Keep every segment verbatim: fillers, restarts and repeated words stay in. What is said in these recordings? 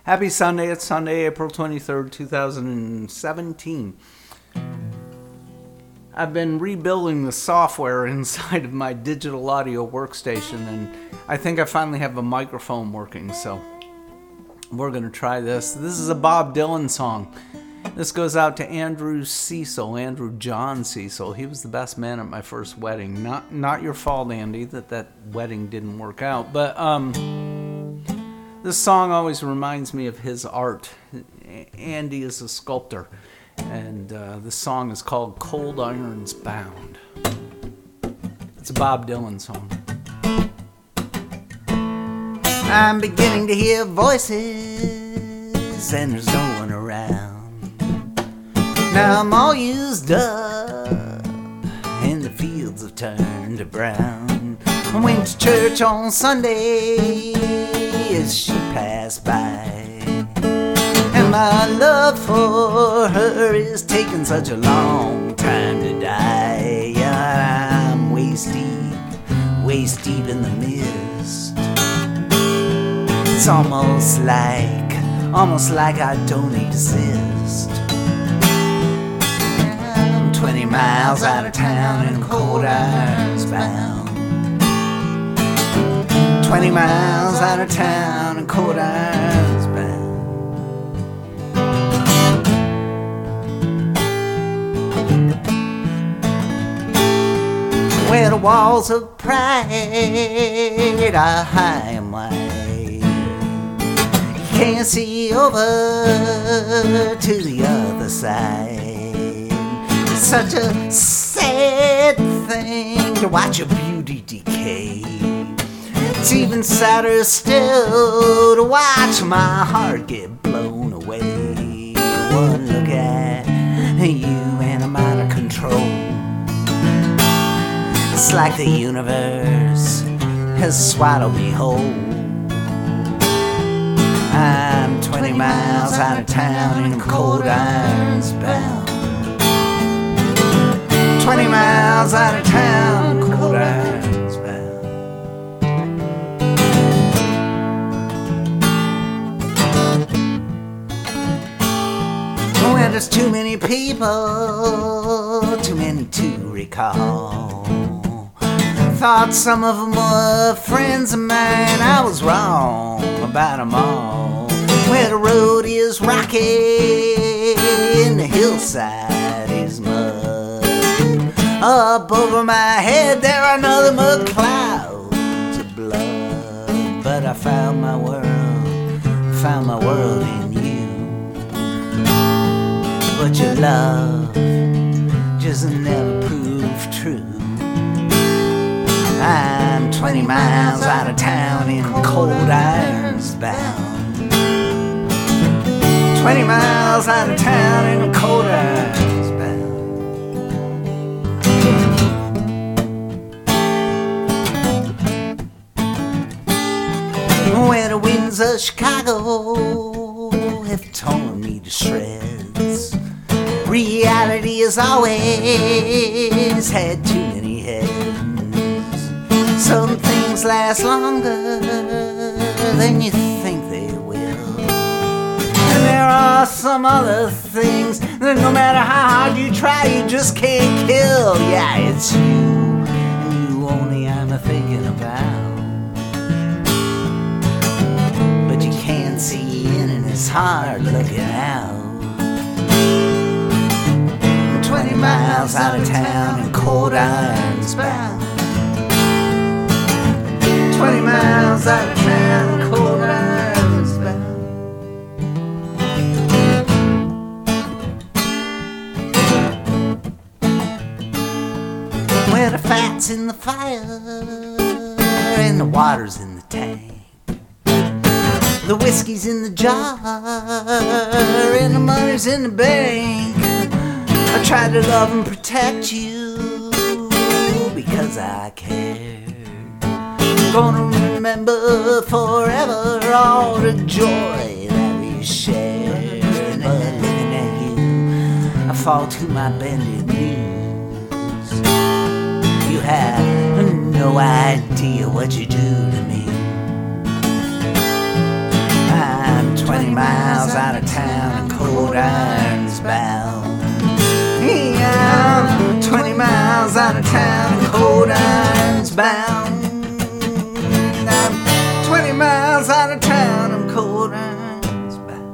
Happy Sunday. It's Sunday, April twenty-third, two thousand seventeen. I've been rebuilding the software inside of my digital audio workstation, and I think I finally have a microphone working, so we're going to try this. This is a Bob Dylan song. This goes out to Andrew Cecil, Andrew John Cecil. He was the best man at my first wedding. Not not your fault, Andy, that that wedding didn't work out, but um, this song always reminds me of his art. Andy is a sculptor, and uh, this song is called Cold Irons Bound. It's a Bob Dylan song. I'm beginning to hear voices, and there's no one around. Now I'm all used up, and the fields have turned to brown. I went to church on Sunday as she passed by, and my love for her is taking such a long time to die. Yeah, I'm waist deep, waist deep in the mist. It's almost like, almost like I don't exist. I'm twenty miles out of town and cold irons bound. Twenty miles out of town and cold irons bound. Where the walls of pride are high and wide, you can't see over to the other side. It's such a sad thing to watch your beauty decay. It's even sadder still to watch my heart get blown away. One look at you and I'm out of control. It's like the universe has swallowed me whole. I'm twenty miles out of town and cold irons bound. Twenty miles out of town, cold irons bound. Well, there's too many people, too many to recall. Thought some of them were friends of mine. I was wrong about them all. Where the road is rocky and the hillside is mud. Up over my head there are nothing but clouds of blood. But I found my world, found my world in you. But your love just never proved true. I'm twenty miles out of town in cold irons bound. Twenty miles out of town in cold irons bound. Where the winds of Chicago have torn me to shreds. Reality has always had too many heads. Some things last longer than you think they will. And there are some other things that no matter how hard you try, you just can't kill. Yeah, it's you, and you only I'm a thinking about. But you can't see in and it's hard looking out. Twenty miles out of town and cold irons bound. Twenty miles out of town, cold irons bound. Where the fat's in the fire and the water's in the tank. The whiskey's in the jar and the money's in the bank. I try to love and protect you because I care. Gonna remember forever all the joy that we shared. But looking at you, I fall to my bended knees. You have no idea what you do to me. I'm twenty miles out of town and cold iron's bound. Yeah, I'm twenty miles out of town and cold iron's bound. I'm twenty miles out of town and cold iron's bound.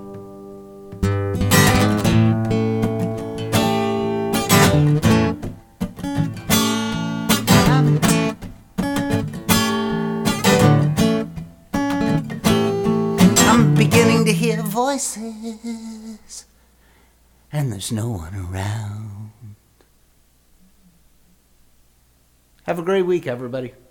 I'm beginning to hear voices, and there's no one around. Have a great week, everybody.